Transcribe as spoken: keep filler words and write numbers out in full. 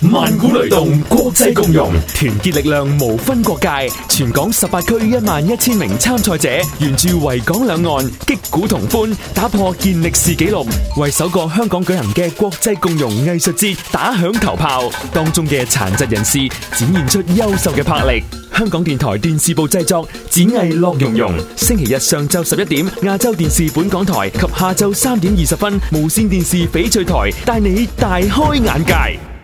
萬古雷動，國際共融，團結力量無分國界。全港十八區一萬一千名參賽者，沿住維港兩岸，擊鼓同歡，打破健力士紀錄，為首個香港舉行嘅國際共融藝術節打響頭炮。當中嘅殘疾人士展現出優秀嘅魄力。香港電台電視部製作，展藝樂融融。星期日上晝十一點，亞洲電視本港台及下晝三點二十分，無線電視翡翠台帶你大開眼界。